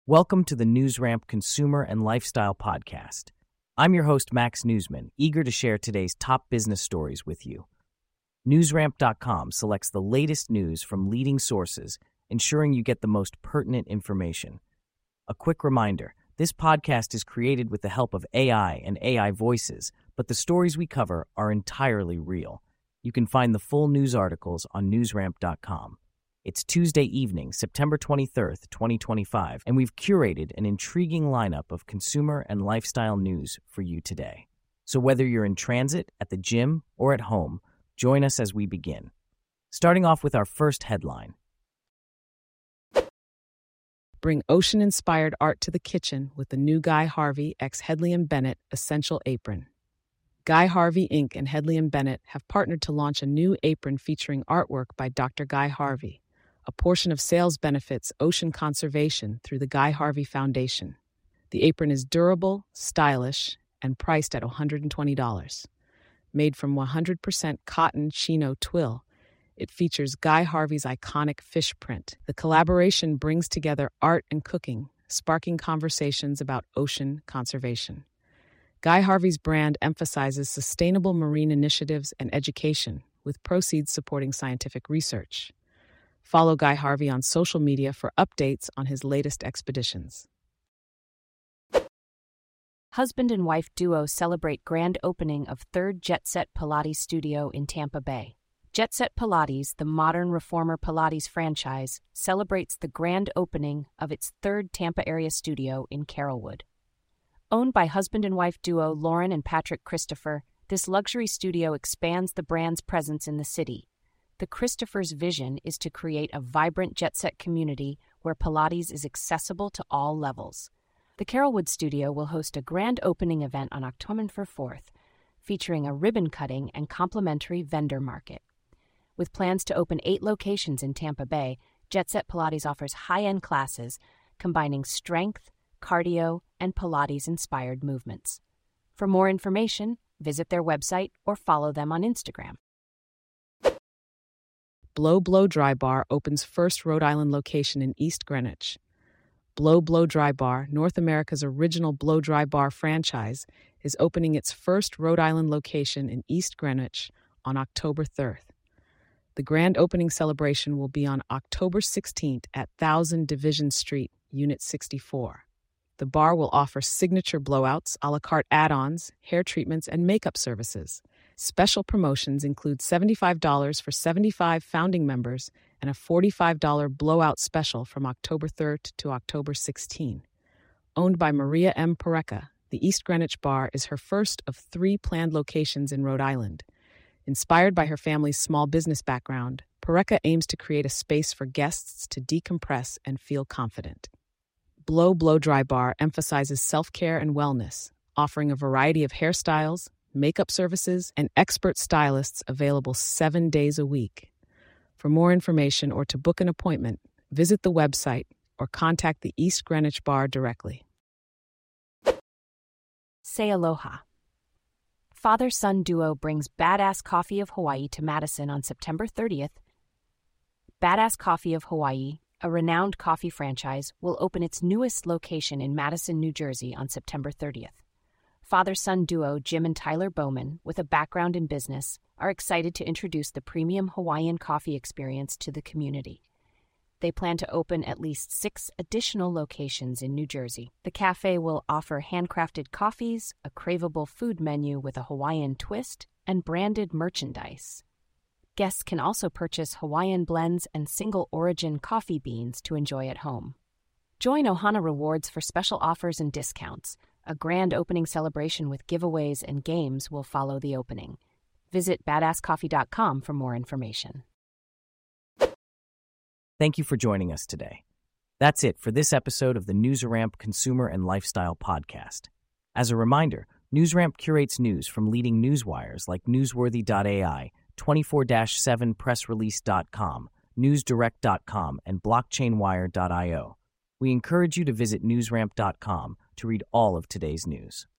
Welcome to the NewsRamp Consumer and Lifestyle Podcast. I'm your host, Max Newsman, eager to share today's top business stories with you. NewsRamp.com selects the latest news from leading sources, ensuring you get the most pertinent information. A quick reminder, this podcast is created with the help of AI and AI voices, but the stories we cover are entirely real. You can find the full news articles on NewsRamp.com. It's Tuesday evening, September 23rd, 2025, and we've curated an intriguing lineup of consumer and lifestyle news for you today. So whether you're in transit, at the gym, or at home, join us as we begin. Starting off with our first headline. Bring ocean-inspired art to the kitchen with the new Guy Harvey x Hedley & Bennett Essential Apron. Guy Harvey Inc. and Hedley & Bennett have partnered to launch a new apron featuring artwork by Dr. Guy Harvey. A portion of sales benefits ocean conservation through the Guy Harvey Foundation. The apron is durable, stylish, and priced at $120. Made from 100% cotton chino twill, it features Guy Harvey's iconic fish print. The collaboration brings together art and cooking, sparking conversations about ocean conservation. Guy Harvey's brand emphasizes sustainable marine initiatives and education, with proceeds supporting scientific research. Follow Guy Harvey on social media for updates on his latest expeditions. Husband and wife duo celebrate grand opening of third Jet Set Pilates studio in Tampa Bay. Jet Set Pilates, the modern reformer Pilates franchise, celebrates the grand opening of its third Tampa area studio in Carrollwood. Owned by husband and wife duo Lauren and Patrick Christopher, this luxury studio expands the brand's presence in the city. The Christophers' vision is to create a vibrant jet-set community where Pilates is accessible to all levels. The Carrollwood studio will host a grand opening event on October 4th, featuring a ribbon cutting and complimentary vendor market. With plans to open 8 locations in Tampa Bay, Jet Set Pilates offers high-end classes combining strength, cardio, and Pilates-inspired movements. For more information, visit their website or follow them on Instagram. Blow Blow Dry Bar opens first Rhode Island location in East Greenwich. Blow Blow Dry Bar, North America's original blow dry bar franchise, is opening its first Rhode Island location in East Greenwich on October 3rd. The grand opening celebration will be on October 16th at 1000 Division Street, Unit 64. The bar will offer signature blowouts, a la carte add-ons, hair treatments, and makeup services. Special promotions include $75 for 75 founding members and a $45 blowout special from October 3rd to October 16. Owned by Maria M. Pareca, the East Greenwich Bar is her first of 3 planned locations in Rhode Island. Inspired by her family's small business background, Pareca aims to create a space for guests to decompress and feel confident. Blow Blow Dry Bar emphasizes self-care and wellness, offering a variety of hairstyles, makeup services, and expert stylists available 7 days a week. For more information or to book an appointment, visit the website or contact the East Greenwich Bar directly. Say aloha. Father-son duo brings Badass Coffee of Hawaii to Madison on September 30th. Badass Coffee of Hawaii, a renowned coffee franchise, will open its newest location in Madison, New Jersey on September 30th. Father-son duo Jim and Tyler Bowman, with a background in business, are excited to introduce the premium Hawaiian coffee experience to the community. They plan to open at least 6 additional locations in New Jersey. The cafe will offer handcrafted coffees, a craveable food menu with a Hawaiian twist, and branded merchandise. Guests can also purchase Hawaiian blends and single-origin coffee beans to enjoy at home. Join Ohana Rewards for special offers and discounts. A grand opening celebration with giveaways and games will follow the opening. Visit badasscoffee.com for more information. Thank you for joining us today. That's it for this episode of the NewsRamp Consumer and Lifestyle Podcast. As a reminder, NewsRamp curates news from leading newswires like Newsworthy.ai, 24/7pressrelease.com, NewsDirect.com, and BlockchainWire.io. We encourage you to visit newsramp.com to read all of today's news.